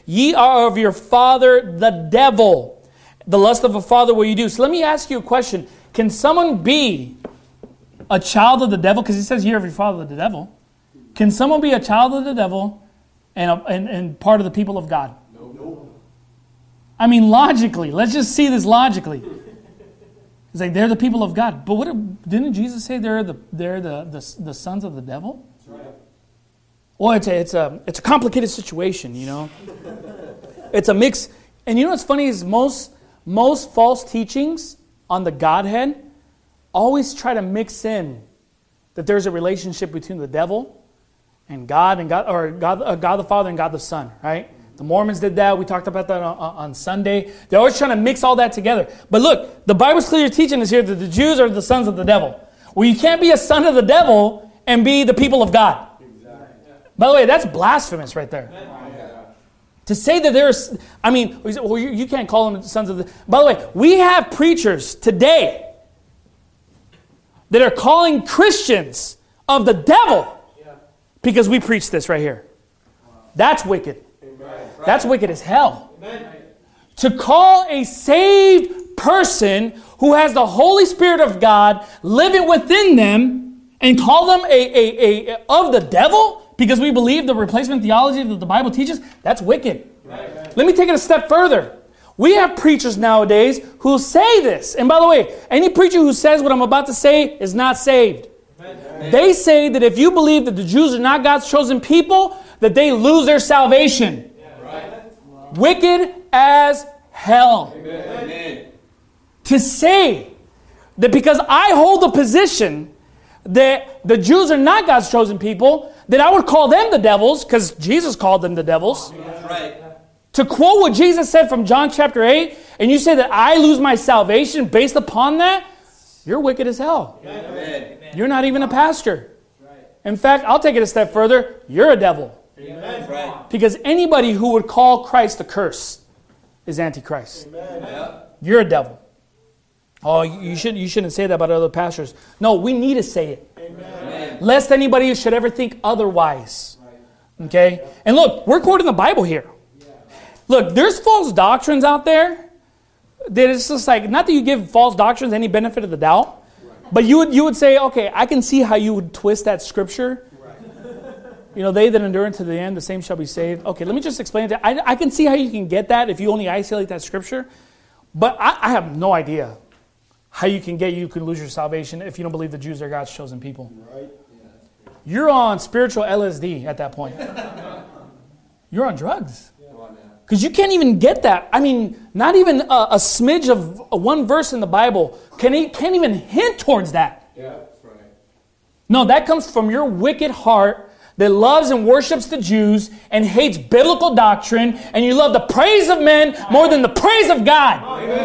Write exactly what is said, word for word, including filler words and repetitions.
ye are of your father, the devil. The lust of a father will you do. So let me ask you a question. Can someone be a child of the devil? Because he says ye are of your father, the devil. Can someone be a child of the devil and, a, and, and part of the people of God? No. I mean, logically. Let's just see this logically. It's like they're the people of God. But what didn't Jesus say they're the they're the, the, the sons of the devil? That's right. Well, it's a it's a it's a complicated situation, you know. It's a mix. And you know what's funny is most most false teachings on the Godhead always try to mix in that there's a relationship between the devil and God and God or God uh, God the Father and God the Son, right? The Mormons did that. We talked about that on, on Sunday. They're always trying to mix all that together. But look, the Bible's clear teaching us here that the Jews are the sons of the devil. Well, you can't be a son of the devil and be the people of God. Exactly. By the way, that's blasphemous right there. Yeah. To say that there's, I mean, well, you, you can't call them sons of the... By the way, we have preachers today that are calling Christians of the devil because we preach this right here. That's wicked. That's wicked as hell. Amen. To call a saved person who has the Holy Spirit of God living within them and call them a, a, a of the devil because we believe the replacement theology that the Bible teaches, that's wicked. Right. Let me take it a step further. We have preachers nowadays who say this. And by the way, any preacher who says what I'm about to say is not saved. Amen. They say that if you believe that the Jews are not God's chosen people, that they lose their salvation. Wicked as hell. Amen. To say that because I hold the position that the Jews are not God's chosen people, that I would call them the devils, because Jesus called them the devils. That's right. To quote what Jesus said from John chapter eight, and you say that I lose my salvation based upon that, you're wicked as hell. Amen. You're not even a pastor. In fact, I'll take it a step further. You're a devil. Amen. Right. Because anybody who would call Christ a curse is Antichrist. Amen. You're a devil. Oh, you shouldn't, you shouldn't say that about other pastors. No, we need to say it. Amen. Lest anybody should ever think otherwise. Okay? And look, we're quoting the Bible here. Look, there's false doctrines out there that it's just like, not that you give false doctrines any benefit of the doubt, but you would you would say, okay, I can see how you would twist that scripture. You know, they that endure unto the end, the same shall be saved. Okay, let me just explain it. I, I can see how you can get that if you only isolate that scripture. But I, I have no idea how you can get you can lose your salvation if you don't believe the Jews are God's chosen people. Right. Yeah, you're on spiritual L S D at that point. You're on drugs. Because you can't even get that. I mean, not even a, a smidge of a one verse in the Bible can, can't even hint towards that. Yeah, that's right. No, that comes from your wicked heart that loves and worships the Jews and hates biblical doctrine, and you love the praise of men more than the praise of God. Amen.